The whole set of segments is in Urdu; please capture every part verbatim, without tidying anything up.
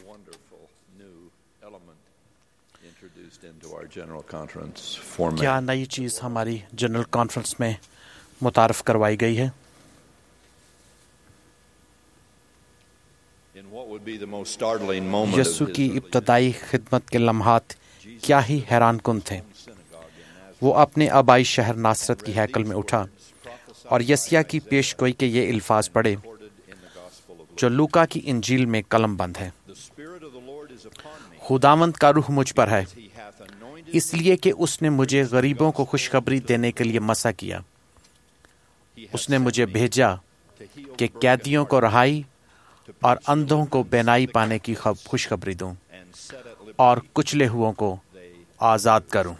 کیا نئی چیز ہماری جنرل کانفرنس میں متعارف کروائی گئی ہے؟ یسوع کی ابتدائی خدمت کے لمحات کیا ہی حیران کن تھے۔ وہ اپنے آبائی شہر ناصرت کی ہیکل میں اٹھا اور یسیہ کی پیش گوئی کے یہ الفاظ پڑھے جو لوکا کی انجیل میں قلم بند ہے۔ خداوند کا روح مجھ پر ہے، اس لیے کہ اس نے مجھے غریبوں کو خوشخبری دینے کے لیے مسا کیا۔ اس نے مجھے بھیجا کہ قیدیوں کو رہائی اور اندھوں کو بینائی پانے کی خوشخبری دوں اور کچلے ہوئوں کو آزاد کروں۔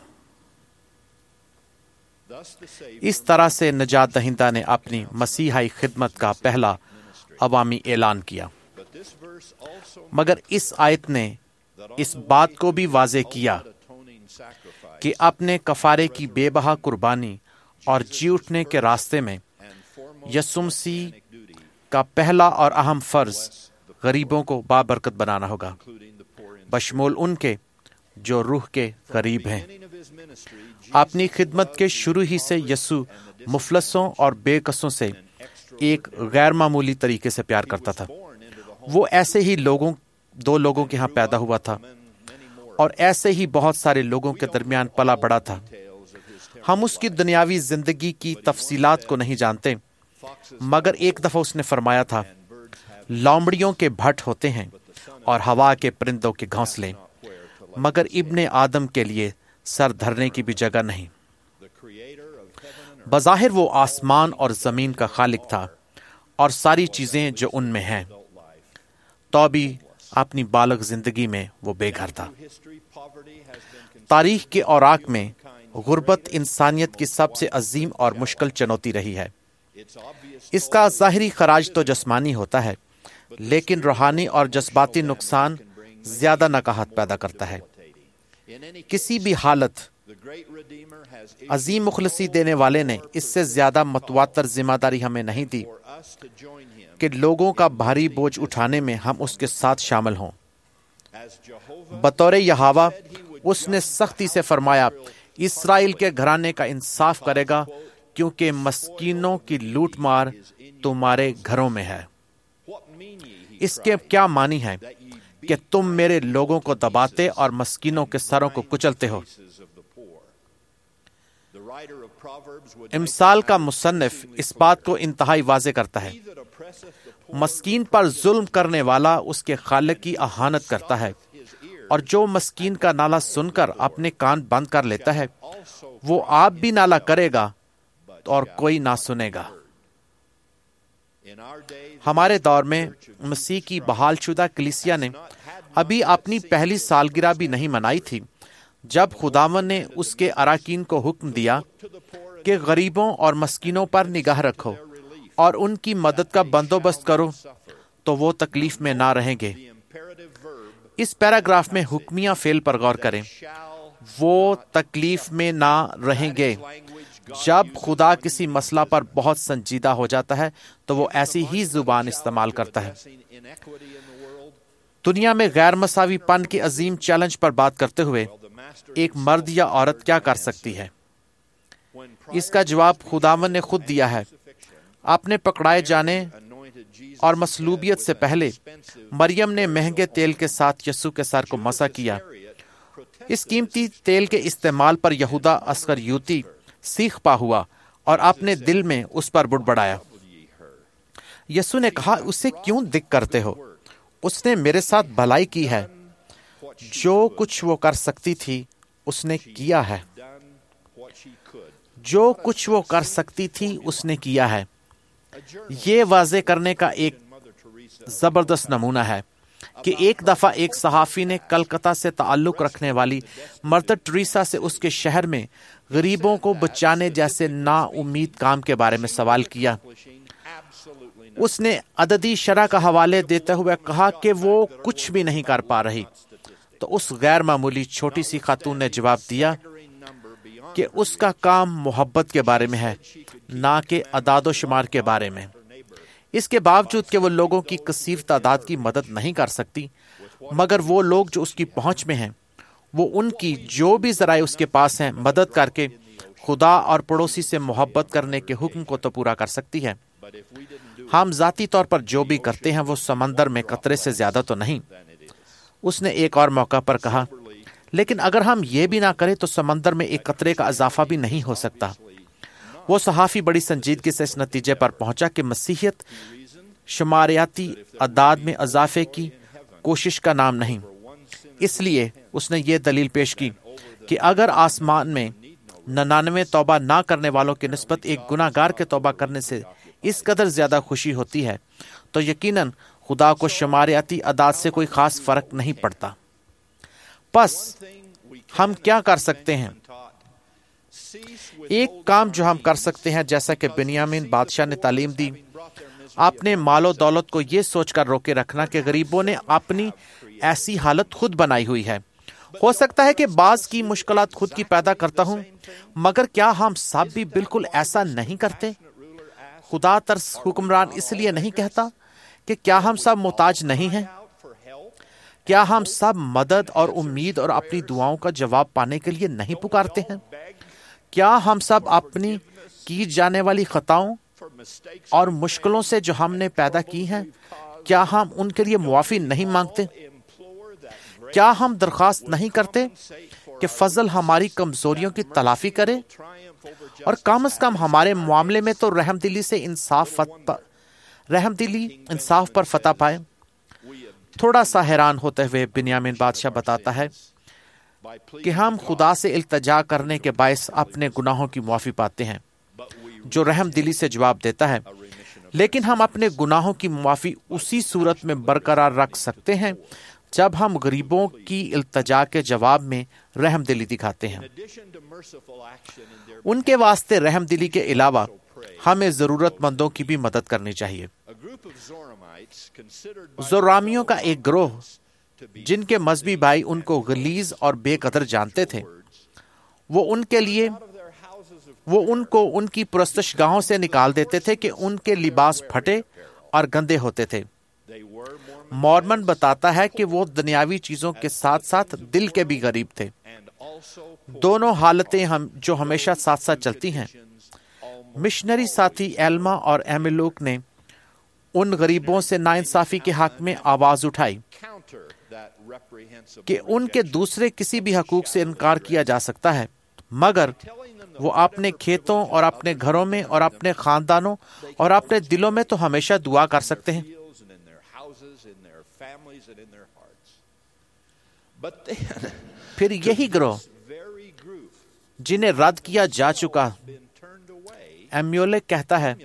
اس طرح سے نجات دہندہ نے اپنی مسیحائی خدمت کا پہلا عوامی اعلان کیا۔ مگر اس آیت نے اس بات کو بھی واضح کیا کہ اپنے کفارے کی بے بہا قربانی اور جی اٹھنے کے راستے میں یسوع مسیح کا پہلا اور اہم فرض غریبوں کو بابرکت بنانا ہوگا، بشمول ان کے جو روح کے غریب ہیں۔ اپنی خدمت کے شروع ہی سے یسوع مفلسوں اور بے کسوں سے ایک غیر معمولی طریقے سے پیار کرتا تھا۔ وہ ایسے ہی لوگوں دو لوگوں کے ہاں پیدا ہوا تھا اور ایسے ہی بہت سارے لوگوں کے درمیان پلا بڑا تھا۔ ہم اس کی دنیاوی زندگی کی تفصیلات کو نہیں جانتے، مگر ایک دفعہ اس نے فرمایا تھا، لومڑیوں کے بھٹ ہوتے ہیں اور ہوا کے پرندوں کے گھونسلے، مگر ابن آدم کے لیے سر دھرنے کی بھی جگہ نہیں۔ بظاہر وہ آسمان اور زمین کا خالق تھا اور ساری چیزیں جو ان میں ہیں، تو بھی اپنی بالغ زندگی میں وہ بے گھر تھا۔ تاریخ کے اوراق میں غربت انسانیت کی سب سے عظیم اور مشکل چنوتی رہی ہے۔ اس کا ظاہری خراج تو جسمانی ہوتا ہے، لیکن روحانی اور جذباتی نقصان زیادہ نکاحت پیدا کرتا ہے۔ کسی بھی حالت عظیم مخلصی دینے والے نے اس سے زیادہ متواتر ذمہ داری ہمیں نہیں دی کہ لوگوں کا بھاری بوجھ اٹھانے میں ہم اس کے ساتھ شامل ہوں۔ بطور یہوہ اس نے سختی سے فرمایا، اسرائیل کے گھرانے کا انصاف کرے گا، کیونکہ مسکینوں کی لوٹ مار تمہارے گھروں میں ہے۔ اس کے کیا معنی ہے کہ تم میرے لوگوں کو دباتے اور مسکینوں کے سروں کو کچلتے ہو۔ امثال کا مصنف اس بات کو انتہائی واضح کرتا ہے، مسکین پر ظلم کرنے والا اس کے خالق کی اہانت کرتا ہے، اور جو مسکین کا نالہ سن کر اپنے کان بند کر لیتا ہے، وہ آپ بھی نالہ کرے گا اور کوئی نہ سنے گا۔ ہمارے دور میں مسیح کی بحال شدہ کلیسیا نے ابھی اپنی پہلی سالگرہ بھی نہیں منائی تھی جب خداوند نے اس کے اراکین کو حکم دیا کہ غریبوں اور مسکینوں پر نگاہ رکھو اور ان کی مدد کا بندوبست کرو، تو وہ تکلیف میں نہ رہیں گے۔ اس پیراگراف میں حکمیہ فعل پر غور کریں، وہ تکلیف میں نہ رہیں گے۔ جب خدا کسی مسئلہ پر بہت سنجیدہ ہو جاتا ہے تو وہ ایسی ہی زبان استعمال کرتا ہے۔ دنیا میں غیر مساوی پن کے عظیم چیلنج پر بات کرتے ہوئے ایک مرد یا عورت کیا کر سکتی ہے؟ اس کا جواب خداوند نے خود دیا ہے۔ اپنے پکڑائے جانے اور مصلوبیت سے پہلے مریم نے مہنگے تیل کے ساتھ یسوع کے سر کو مسح کیا۔ اس قیمتی تیل کے استعمال پر یہودا اسخریوتی سیخ پا ہوا اور اپنے دل میں اس پر بڑبڑایا۔ یسوع نے کہا، اسے کیوں دکھ کرتے ہو؟ اس نے میرے ساتھ بھلائی کی ہے۔ جو کچھ وہ کر سکتی تھی اس نے کیا ہے۔ جو کچھ وہ کر سکتی تھی اس نے کیا ہے۔ یہ واضح کرنے کا ایک زبردست نمونہ ہے کہ ایک دفعہ ایک صحافی نے کلکتہ سے تعلق رکھنے والی مدر ٹریسا سے اس کے شہر میں غریبوں کو بچانے جیسے نا امید کام کے بارے میں سوال کیا۔ اس نے عددی شرح کا حوالے دیتے ہوئے کہا کہ وہ کچھ بھی نہیں کر پا رہی، تو اس غیر معمولی چھوٹی سی خاتون نے جواب دیا کہ اس کا کام محبت کے بارے میں ہے، نہ کہ اعداد و شمار کے بارے میں۔ اس کے باوجود کہ وہ لوگوں کی کثیر تعداد کی مدد نہیں کر سکتی، مگر وہ لوگ جو اس کی پہنچ میں ہیں وہ ان کی جو بھی ذرائع اس کے پاس ہیں مدد کر کے خدا اور پڑوسی سے محبت کرنے کے حکم کو تو پورا کر سکتی ہے۔ ہم ذاتی طور پر جو بھی کرتے ہیں وہ سمندر میں قطرے سے زیادہ تو نہیں۔ اس نے ایک اور موقع پر کہا، لیکن اگر ہم یہ بھی نہ کریں تو سمندر میں ایک قطرے کا اضافہ بھی نہیں ہو سکتا۔ وہ صحافی بڑی سنجیدگی سے اس نتیجے پر پہنچا کہ مسیحیت شماریاتی اعداد میں اضافے کی کوشش کا نام نہیں۔ اس لیے اس نے یہ دلیل پیش کی کہ اگر آسمان میں ننانوے توبہ نہ کرنے والوں کی نسبت ایک گناہ گار کے توبہ کرنے سے اس قدر زیادہ خوشی ہوتی ہے تو یقیناً خدا کو شماریاتی اعداد سے کوئی خاص فرق نہیں پڑتا۔ پس ہم کیا کر سکتے ہیں؟ ایک کام جو ہم کر سکتے ہیں، جیسا کہ بنیامین بادشاہ نے تعلیم دی، اپنے مال و دولت کو یہ سوچ کر روکے رکھنا کہ غریبوں نے اپنی ایسی حالت خود بنائی ہوئی ہے۔ ہو سکتا ہے کہ بعض کی مشکلات خود کی پیدا کرتا ہوں، مگر کیا ہم سب بھی بالکل ایسا نہیں کرتے؟ خدا ترس حکمران اس لیے نہیں کہتا کہ کیا ہم سب محتاج نہیں ہیں؟ کیا ہم سب مدد اور امید اور اپنی دعاؤں کا جواب پانے کے لیے نہیں پکارتے ہیں؟ کیا ہم سب اپنی کی جانے والی خطاؤں اور مشکلوں سے جو ہم نے پیدا کی ہیں، کیا ہم ان کے لیے معافی نہیں مانگتے؟ کیا ہم درخواست نہیں کرتے کہ فضل ہماری کمزوریوں کی تلافی کرے اور کم از کم ہمارے معاملے میں تو رحم دلی سے انصاف رحم دلی انصاف پر فتح پائے؟ تھوڑا سا حیران ہوتے ہوئے بنیامین بادشاہ بتاتا ہے کہ ہم خدا سے التجا کرنے کے باعث اپنے گناہوں کی معافی پاتے ہیں، جو رحم دلی سے جواب دیتا ہے، لیکن ہم اپنے گناہوں کی معافی اسی صورت میں برقرار رکھ سکتے ہیں جب ہم غریبوں کی التجا کے جواب میں رحم دلی دکھاتے ہیں۔ ان کے واسطے رحم دلی کے علاوہ ہمیں ضرورت مندوں کی بھی مدد کرنی چاہیے۔ زورامیوں کا ایک گروہ جن کے مذہبی بھائی ان کو غلیظ اور بے قدر جانتے تھے، وہ ان کے لیے وہ ان کو ان کی پرستش گاہوں سے نکال دیتے تھے کہ ان کے لباس پھٹے اور گندے ہوتے تھے۔ مورمن بتاتا ہے کہ وہ دنیاوی چیزوں کے ساتھ ساتھ دل کے بھی غریب تھے۔ دونوں حالتیں ہم جو ہمیشہ ساتھ ساتھ چلتی ہیں۔ مشنری ساتھی ایلما اور ایمیلوک نے ان غریبوں سے ناانصافی کے حق میں آواز اٹھائی کہ ان کے دوسرے کسی بھی حقوق سے انکار کیا جا سکتا ہے، مگر وہ اپنے کھیتوں اور اپنے گھروں میں اور اپنے خاندانوں اور اپنے دلوں میں تو ہمیشہ دعا کر سکتے ہیں۔ پھر یہی گروہ جنہیں رد کیا جا چکا، ایمیولک کہتا ہے،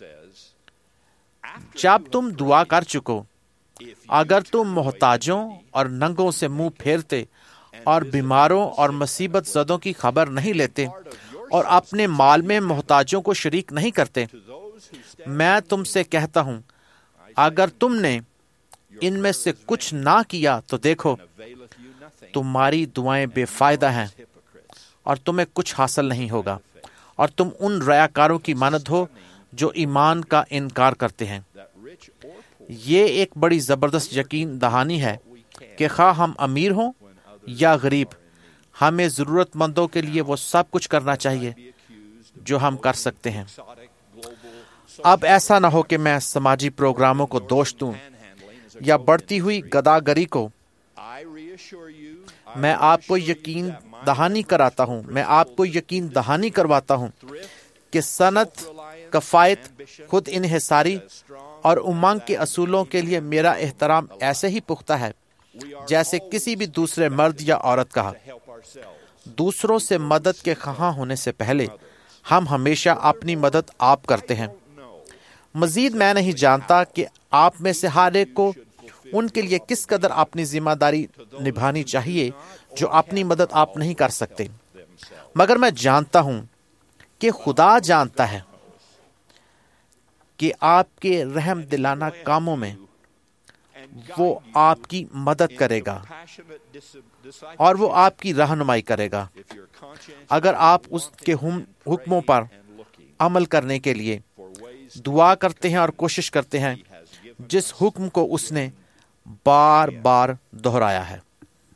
جب تم دعا کر چکو، اگر تم محتاجوں اور ننگوں سے منہ پھیرتے اور بیماروں اور مصیبت زدوں کی خبر نہیں لیتے اور اپنے مال میں محتاجوں کو شریک نہیں کرتے، میں تم سے کہتا ہوں اگر تم نے ان میں سے کچھ نہ کیا تو دیکھو تمہاری دعائیں بے فائدہ ہیں اور تمہیں کچھ حاصل نہیں ہوگا، اور تم ان ریاکاروں کی مانند ہو جو ایمان کا انکار کرتے ہیں۔ یہ ایک بڑی زبردست یقین دہانی ہے کہ خواہ ہم امیر ہوں یا غریب، ہمیں ضرورت مندوں کے لیے وہ سب کچھ کرنا چاہیے جو ہم کر سکتے ہیں۔ اب ایسا نہ ہو کہ میں سماجی پروگراموں کو دوش دوں یا بڑھتی ہوئی گداگری کو۔ میں آپ کو یقین دہانی کراتا ہوں میں آپ کو یقین دہانی کرواتا ہوں کہ صنعت، کفایت، خود انحصاری اور امنگ کے اصولوں کے لیے میرا احترام ایسے ہی پختہ ہے جیسے کسی بھی دوسرے مرد یا عورت کا۔ دوسروں سے مدد کے خواہاں ہونے سے پہلے ہم ہمیشہ اپنی مدد آپ کرتے ہیں۔ مزید میں نہیں جانتا کہ آپ میں سے ہر ایک کو ان کے لیے کس قدر اپنی ذمہ داری نبھانی چاہیے جو اپنی مدد آپ نہیں کر سکتے، مگر میں جانتا ہوں کہ خدا جانتا ہے کہ آپ کے رحم دلانہ کاموں میں وہ آپ کی مدد کرے گا اور وہ آپ کی رہنمائی کرے گا اگر آپ اس کے حکموں پر عمل کرنے کے لیے دعا کرتے ہیں اور کوشش کرتے ہیں جس حکم کو اس نے بار بار دہرایا ہے۔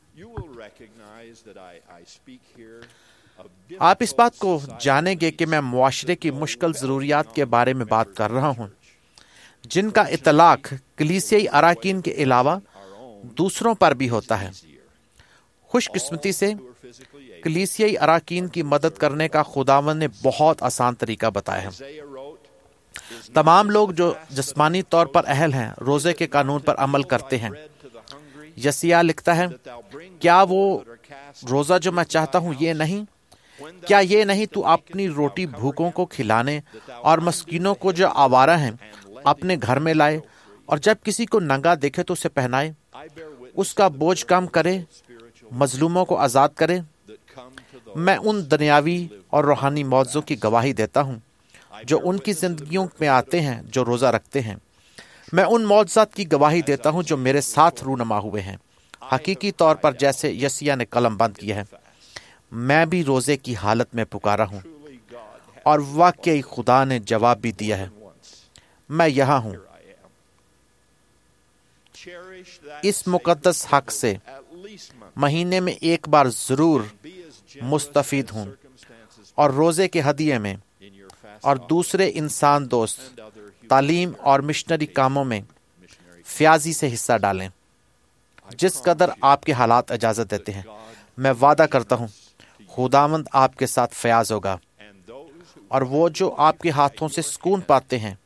آپ اس بات کو جانیں گے کہ میں معاشرے کی مشکل ضروریات کے بارے میں بات کر رہا ہوں، جن کا اطلاق کلیسیائی اراکین کے علاوہ دوسروں پر بھی ہوتا ہے۔ خوش قسمتی سے کلیسیائی اراکین کی مدد کرنے کا خداوند نے بہت آسان طریقہ بتایا ہے۔ تمام لوگ جو جسمانی طور پر اہل ہیں روزے کے قانون پر عمل کرتے ہیں۔ یسیع لکھتا ہے، کیا وہ روزہ جو میں چاہتا ہوں یہ نہیں؟ کیا یہ نہیں تو اپنی روٹی بھوکوں کو کھلانے اور مسکینوں کو جو آوارہ ہیں اپنے گھر میں لائے، اور جب کسی کو ننگا دیکھے تو اسے پہنائے، اس کا بوجھ کم کرے، مظلوموں کو آزاد کرے۔ میں ان دنیاوی اور روحانی معجزوں کی گواہی دیتا ہوں جو ان کی زندگیوں میں آتے ہیں جو روزہ رکھتے ہیں۔ میں ان معجزات کی گواہی دیتا ہوں جو میرے ساتھ رونما ہوئے ہیں، حقیقی طور پر جیسے یسیع نے قلم بند کیا ہے۔ میں بھی روزے کی حالت میں پکارا ہوں اور واقعی خدا نے جواب بھی دیا ہے۔ میں یہاں ہوں۔ اس مقدس حق سے مہینے میں ایک بار ضرور مستفید ہوں اور روزے کے ہدیے میں اور دوسرے انسان دوست تعلیم اور مشنری کاموں میں فیاضی سے حصہ ڈالیں جس قدر آپ کے حالات اجازت دیتے ہیں۔ میں وعدہ کرتا ہوں خداوند آپ کے ساتھ فیاض ہوگا، اور وہ جو آپ کے ہاتھوں سے سکون پاتے ہیں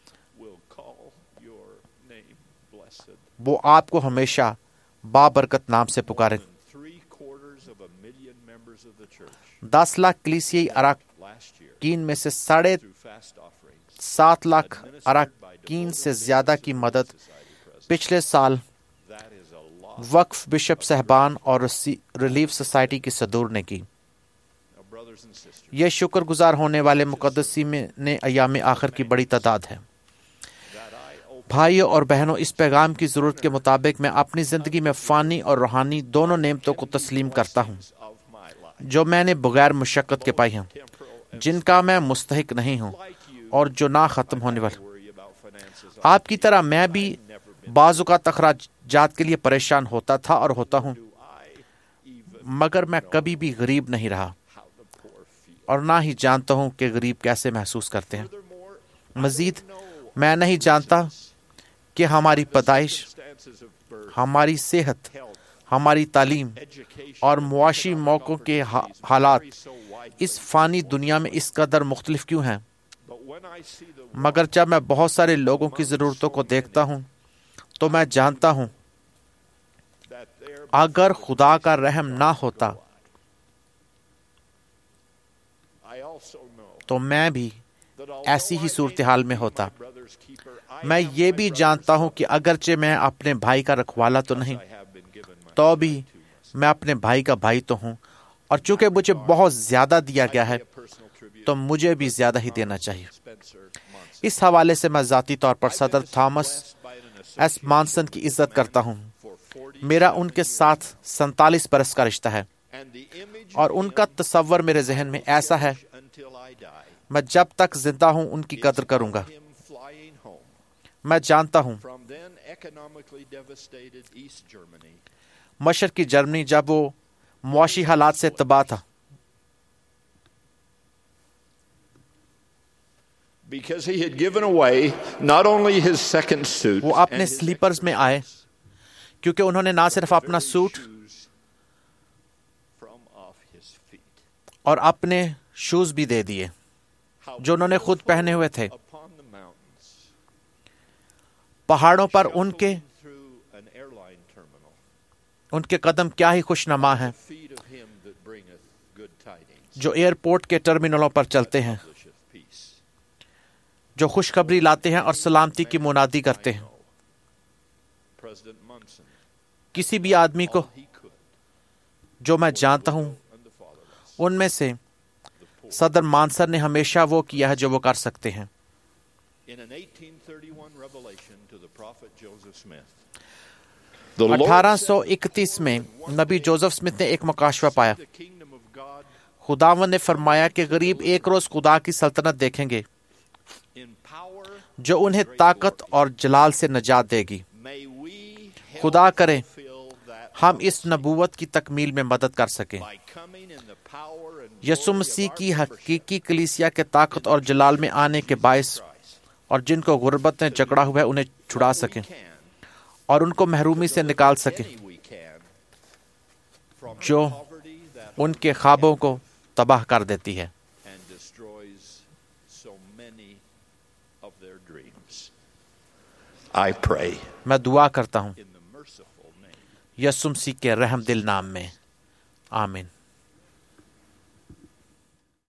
وہ آپ کو ہمیشہ بابرکت نام سے پکارے۔ دس لاکھ کلیسیائی اراکین میں سے ساڑھے سات لاکھ اراکین سے زیادہ کی مدد پچھلے سال وقف بشپ صاحبان اور ریلیف سوسائٹی کی صدور نے کی۔ یہ شکر گزار ہونے والے مقدسی میں نے ایام آخر کی بڑی تعداد ہے۔ بھائیوں اور بہنوں، اس پیغام کی ضرورت کے مطابق میں اپنی زندگی میں فانی اور روحانی دونوں نعمتوں کو تسلیم کرتا ہوں جو میں نے بغیر مشقت کے پائی ہیں، جن کا میں مستحق نہیں ہوں اور جو نہ ختم ہونے والا۔ آپ کی طرح میں بھی بعض اوقات اخراجات کے لیے پریشان ہوتا تھا اور ہوتا ہوں، مگر میں کبھی بھی غریب نہیں رہا اور نہ ہی جانتا ہوں کہ غریب کیسے محسوس کرتے ہیں۔ مزید میں نہیں جانتا کہ ہماری پیدائش، ہماری صحت، ہماری تعلیم اور معاشی موقعوں کے حالات اس فانی دنیا میں اس قدر مختلف کیوں ہیں، مگر جب میں بہت سارے لوگوں کی ضرورتوں کو دیکھتا ہوں تو میں جانتا ہوں اگر خدا کا رحم نہ ہوتا تو میں بھی ایسی ہی صورتحال میں ہوتا۔ میں یہ بھی جانتا ہوں کہ اگرچہ میں اپنے بھائی کا رکھوالا تو نہیں، تو بھی میں اپنے بھائی کا بھائی تو ہوں، اور چونکہ مجھے بہت زیادہ دیا گیا ہے تو مجھے بھی زیادہ ہی دینا چاہیے۔ اس حوالے سے میں ذاتی طور پر صدر تھامس ایس مانسن کی عزت کرتا ہوں۔ میرا ان کے ساتھ سینتالیس برس کا رشتہ ہے اور ان کا تصور میرے ذہن میں ایسا ہے، میں جب تک زندہ ہوں ان کی قدر کروں گا۔ میں جانتا ہوں مشرقی جرمنی جب وہ معاشی حالات سے تباہ تھا، وہ اپنے سلیپرز میں آئے کیونکہ انہوں نے نہ صرف اپنا سوٹ اور اپنے شوز بھی دے دیے جو انہوں نے خود پہنے ہوئے تھے۔ پہاڑوں پر ان کے ان کے قدم کیا ہی خوش نما ہیں جو ایئرپورٹ کے ٹرمینلوں پر چلتے ہیں، جو خوشخبری لاتے ہیں اور سلامتی کی منادی کرتے ہیں۔ کسی بھی آدمی کو جو میں جانتا ہوں ان میں سے صدر مانسر نے ہمیشہ وہ کیا ہے جو وہ کر سکتے ہیں۔ اٹھارہ سو اکتیس میں نبی جوزف سمتھ نے ایک مکاشفہ پایا۔ خداوند نے فرمایا کہ غریب ایک روز خدا کی سلطنت دیکھیں گے جو انہیں طاقت اور جلال سے نجات دے گی۔ خدا کرے ہم اس نبوت کی تکمیل میں مدد کر سکیں، یسوع مسیح کی حقیقی کلیسیا کے طاقت اور جلال میں آنے کے باعث، اور جن کو غربت نے جکڑا ہوا ہے انہیں چھڑا سکیں اور ان کو محرومی سے نکال سکیں جو ان کے خوابوں کو تباہ کر دیتی ہے۔ I pray میں دعا کرتا ہوں in the merciful name یسوع مسیح کے رحم دل نام میں، آمین۔